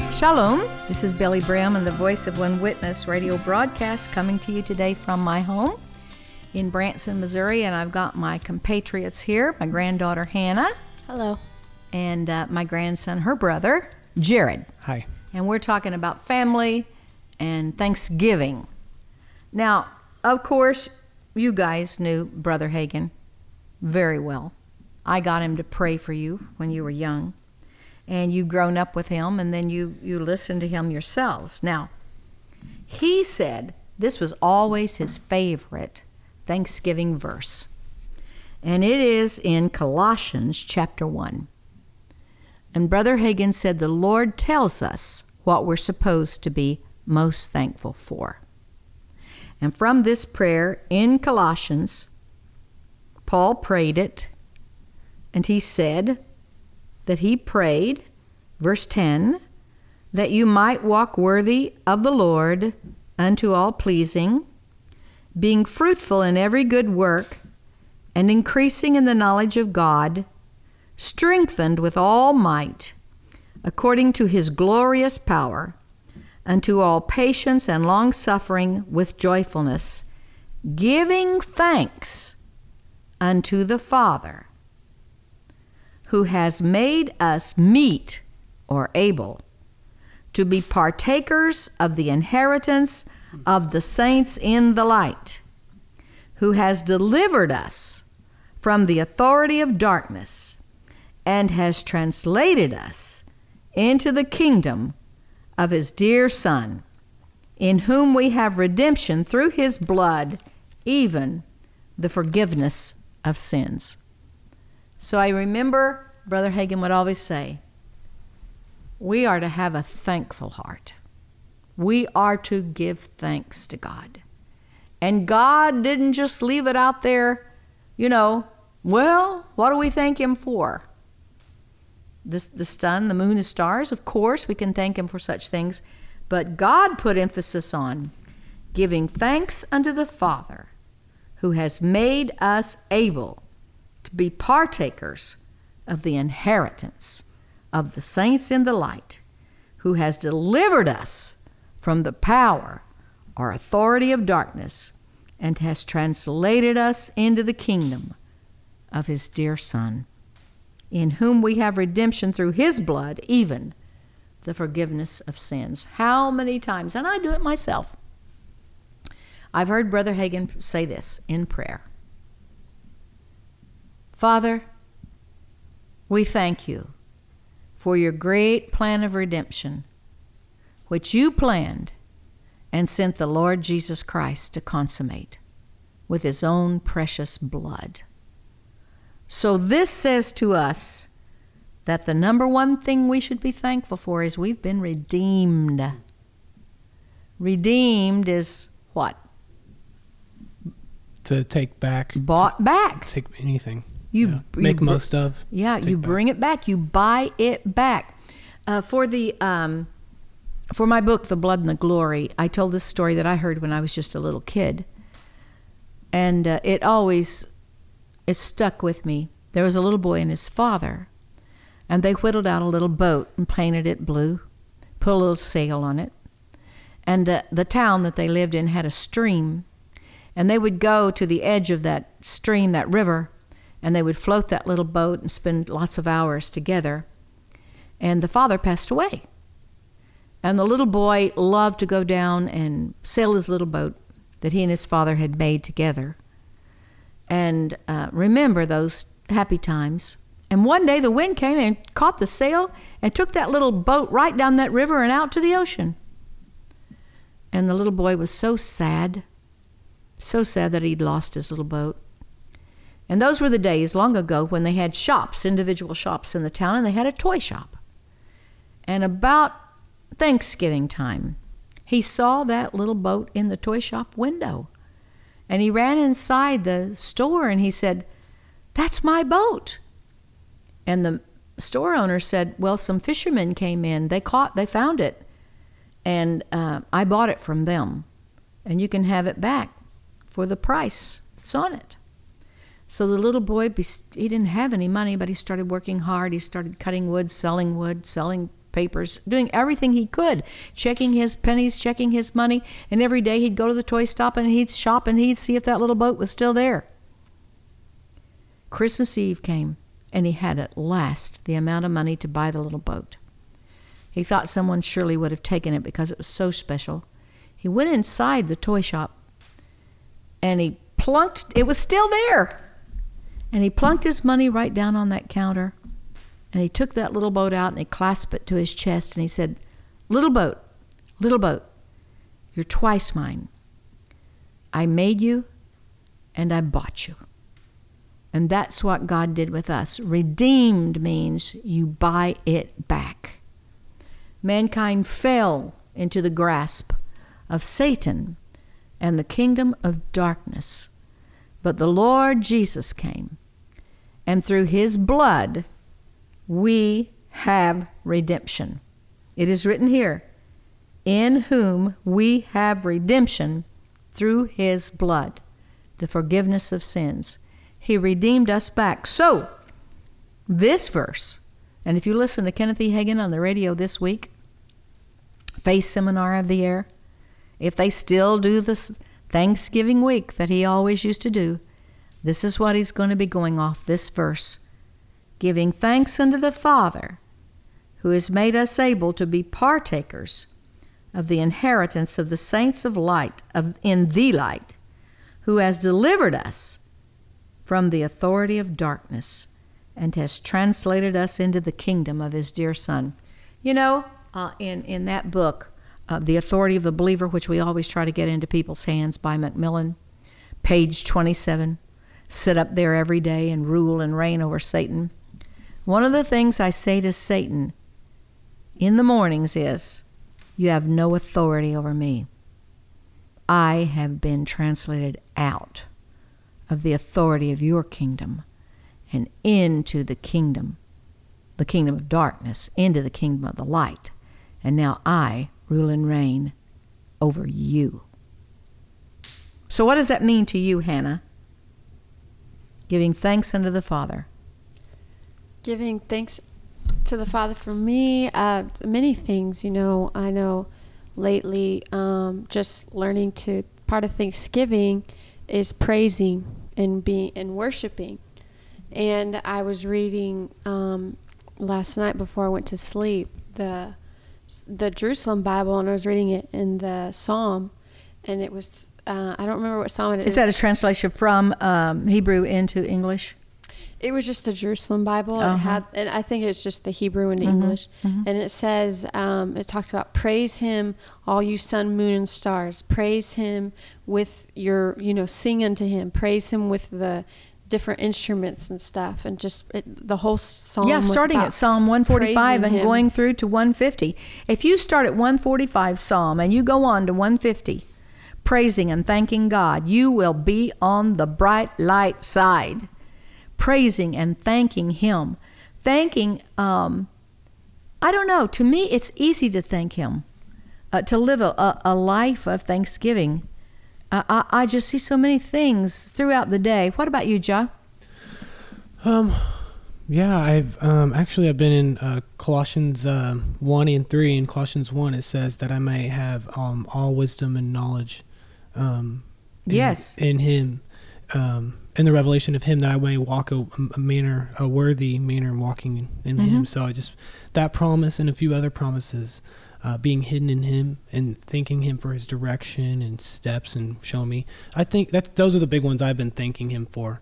Shalom, this is Billy Brim and the Voice of One Witness radio broadcast coming to you today from my home in Branson, Missouri, and I've got my compatriots here, my granddaughter Hannah. Hello. And my grandson, her brother, Jared. Hi. And we're talking about family and Thanksgiving. Now, of course, you guys knew Brother Hagin very well. I got him to pray for you when you were young. And you've grown up with him, and then you listened to him yourselves. Now, he said this was always his favorite Thanksgiving verse. And it is in Colossians chapter 1. And Brother Hagin said the Lord tells us what we're supposed to be most thankful for. And from this prayer in Colossians, Paul prayed it, and he said that he prayed, verse 10, that you might walk worthy of the Lord unto all pleasing, being fruitful in every good work, and increasing in the knowledge of God, strengthened with all might, according to his glorious power, unto all patience and long-suffering with joyfulness, giving thanks unto the Father, who has made us meet or able to be partakers of the inheritance of the saints in the light, who has delivered us from the authority of darkness and has translated us into the kingdom of his dear Son, in whom we have redemption through his blood, even the forgiveness of sins. So I remember Brother Hagin would always say, we are to have a thankful heart. We are to give thanks to God. And God didn't just leave it out there, well, what do we thank him for? The sun, the moon, the stars, of course, we can thank him for such things. But God put emphasis on giving thanks unto the Father, who has made us able to be partakers of the inheritance of the saints in the light, who has delivered us from the power or authority of darkness and has translated us into the kingdom of his dear Son, in whom we have redemption through his blood, even the forgiveness of sins. How many times, and I do it myself, I've heard Brother Hagin say this in prayer. Father, we thank you for your great plan of redemption, which you planned and sent the Lord Jesus Christ to consummate with his own precious blood. So this says to us that the number one thing we should be thankful for is we've been redeemed. Redeemed is what? To take back. Bought back. Take anything. Make most of. Yeah, you bring it back. You buy it back. For my book, The Blood and the Glory, I told this story that I heard when I was just a little kid. And it stuck with me. There was a little boy and his father, and they whittled out a little boat and painted it blue, put a little sail on it. And the town that they lived in had a stream, and they would go to the edge of that stream, that river, and they would float that little boat and spend lots of hours together. And the father passed away. And the little boy loved to go down and sail his little boat that he and his father had made together and remember those happy times. And one day the wind came and caught the sail and took that little boat right down that river and out to the ocean. And the little boy was so sad that he'd lost his little boat. And those were the days long ago when they had shops, individual shops in the town, and they had a toy shop. And about Thanksgiving time, he saw that little boat in the toy shop window. And he ran inside the store and he said, "That's my boat." And the store owner said, "Well, some fishermen came in. They found it. And I bought it from them. And you can have it back for the price that's on it." So the little boy, he didn't have any money, but he started working hard. He started cutting wood, selling newspapers, doing everything he could, checking his pennies, checking his money, and every day he'd go to the toy stop and he'd shop and he'd see if that little boat was still there. Christmas Eve came, and he had at last the amount of money to buy the little boat. He thought someone surely would have taken it because it was so special. He went inside the toy shop, and he plunked, it was still there, and he plunked his money right down on that counter, and he took that little boat out and he clasped it to his chest, and he said, little boat, you're twice mine. I made you, and I bought you. And that's what God did with us. Redeemed means you buy it back. Mankind fell into the grasp of Satan and the kingdom of darkness. But the Lord Jesus came, and through his blood we have redemption. It is written here, in whom we have redemption through his blood, the forgiveness of sins. He redeemed us back. So, this verse, and if you listen to Kenneth E. Hagin on the radio this week, Faith Seminar of the Year, if they still do this Thanksgiving week that he always used to do, this is what he's going to be going off, this verse. Giving thanks unto the Father, who has made us able to be partakers of the inheritance of the saints of light, in the light, who has delivered us from the authority of darkness and has translated us into the kingdom of his dear Son. You know, in that book, The Authority of the Believer, which we always try to get into people's hands by Macmillan, page 27, sit up there every day and rule and reign over Satan. One of the things I say to Satan in the mornings is, you have no authority over me. I have been translated out of the authority of your kingdom and into the kingdom of darkness, into the kingdom of the light. And now I rule and reign over you. So what does that mean to you, Hannah? Giving thanks unto the Father. Giving thanks to the Father for me, many things, I know lately, just learning to, part of Thanksgiving is praising and worshiping. And I was reading last night before I went to sleep the Jerusalem Bible, and I was reading it in the Psalm, and it was I don't remember what Psalm it is. Is that a translation from Hebrew into English? It was just the Jerusalem Bible. Uh-huh. And I think it's just the Hebrew into English. Mm-hmm. And it says, it talked about, praise him, all you sun, moon, and stars. Praise him with your, sing unto him. Praise him with the different instruments and stuff. And just the whole psalm. Yeah, starting at Psalm 145 and going through to 150. If you start at 145 Psalm and you go on to 150, praising and thanking God, you will be on the bright light side. Praising and thanking him. Thanking, I don't know, to me it's easy to thank him. To live a life of thanksgiving. I just see so many things throughout the day. What about you, Joe? Yeah, I've been in Colossians 1 and 3. In Colossians 1 it says that I may have all wisdom and knowledge Yes. in him. In the revelation of him, that I may walk a worthy manner walking in him. So that promise and a few other promises, being hidden in him and thanking him for his direction and steps and showing me. I think those are the big ones I've been thanking him for.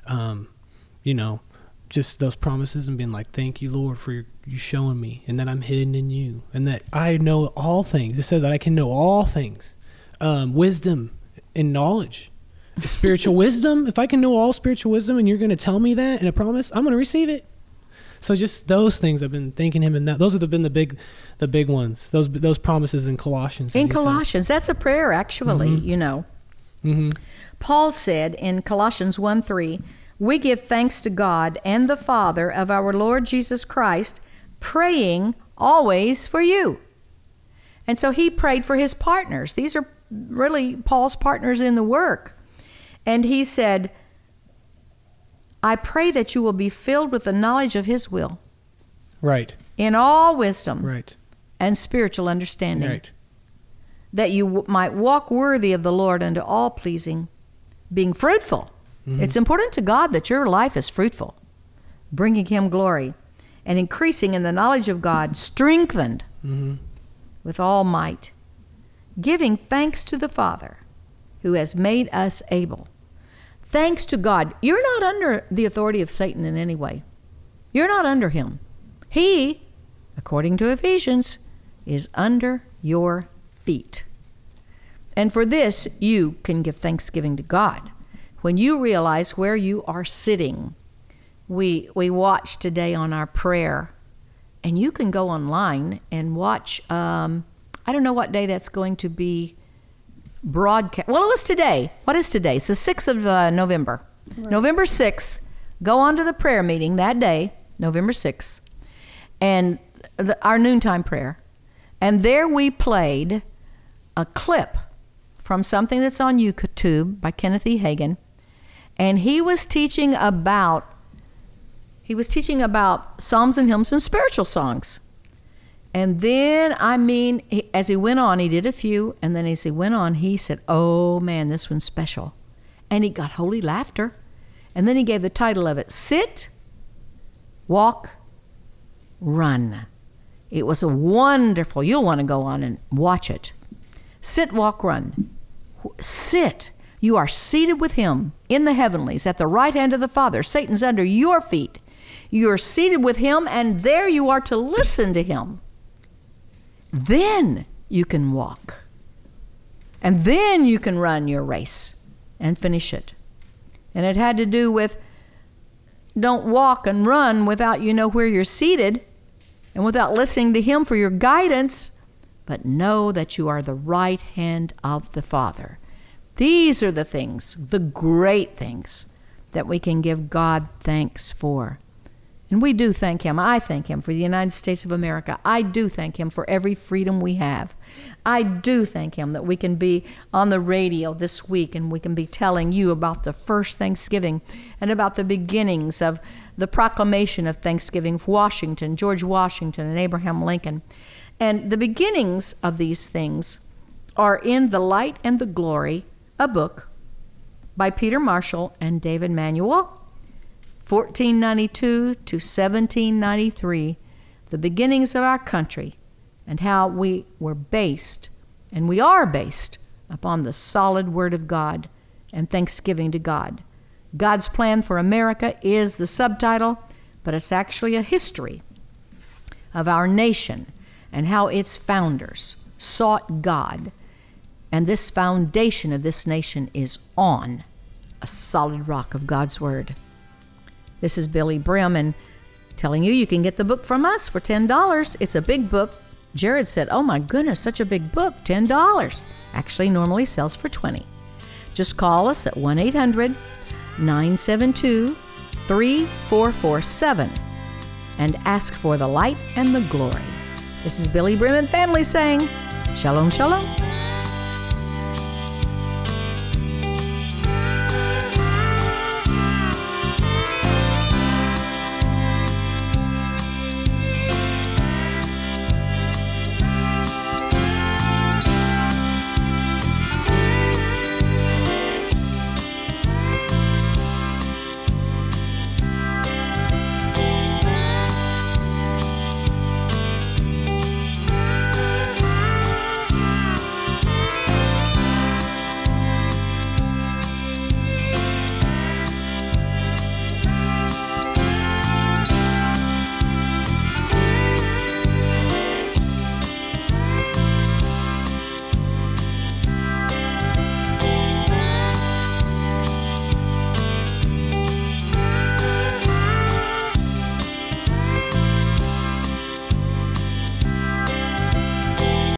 Just those promises and being like, thank you, Lord, for you showing me, and that I'm hidden in you, and that I know all things. It says that I can know all things, wisdom and knowledge. Spiritual wisdom, if I can know all spiritual wisdom and you're going to tell me that in a promise, I'm going to receive it. So just those things I've been thanking him, and those have been the big ones. Those promises in Colossians. In Colossians, that's a prayer actually, Mm-hmm. Paul said in Colossians 1:3, we give thanks to God and the Father of our Lord Jesus Christ, praying always for you. And so he prayed for his partners. These are really Paul's partners in the work. And he said, I pray that you will be filled with the knowledge of his will. Right. in all wisdom Right. and spiritual understanding, Right. that you might walk worthy of the Lord unto all pleasing, being fruitful. It's important to God that your life is fruitful, bringing him glory, and increasing in the knowledge of God, strengthened with all might, giving thanks to the Father who has made us able. Thanks to God. You're not under the authority of Satan in any way. You're not under him. He, according to Ephesians, is under your feet. And for this, you can give thanksgiving to God. When you realize where you are sitting, we watched today on our prayer, and you can go online and watch, I don't know what day that's going to be broadcast. Well, it was today. What is today? It's the 6th of November. Right. November 6th, go on to the prayer meeting that day, November 6th, and our noontime prayer. And there we played a clip from something that's on YouTube by Kenneth E. Hagin. And he was teaching about psalms and hymns and spiritual songs. And then, as he went on, he did a few, and then as he went on, he said, oh man, this one's special. And he got holy laughter. And then he gave the title of it, Sit, Walk, Run. It was a wonderful, you'll want to go on and watch it. Sit, walk, run. Sit. You are seated with him in the heavenlies at the right hand of the Father. Satan's under your feet. You're seated with him, and there you are to listen to him. Then you can walk. And then you can run your race and finish it. And it had to do with don't walk and run without you know where you're seated and without listening to him for your guidance, but know that you are the right hand of the Father. These are the things, the great things, that we can give God thanks for. And we do thank him. I thank him for the United States of America. I do thank him for every freedom we have. I do thank him that we can be on the radio this week and we can be telling you about the first Thanksgiving and about the beginnings of the proclamation of Thanksgiving for Washington, George Washington and Abraham Lincoln. And the beginnings of these things are in The Light and the Glory, a book by Peter Marshall and David Manuel, 1492 to 1793, the beginnings of our country and how we were based, and we are based, upon the solid Word of God and thanksgiving to God. God's Plan for America is the subtitle, but it's actually a history of our nation and how its founders sought God. And this foundation of this nation is on a solid rock of God's Word. This is Billy Brim, and telling you can get the book from us for $10. It's a big book. Jared said, oh my goodness, such a big book, $10. Actually, normally sells for $20. Just call us at 1-800-972-3447 and ask for The Light and the Glory. This is Billy Brim and family saying, Shalom, shalom.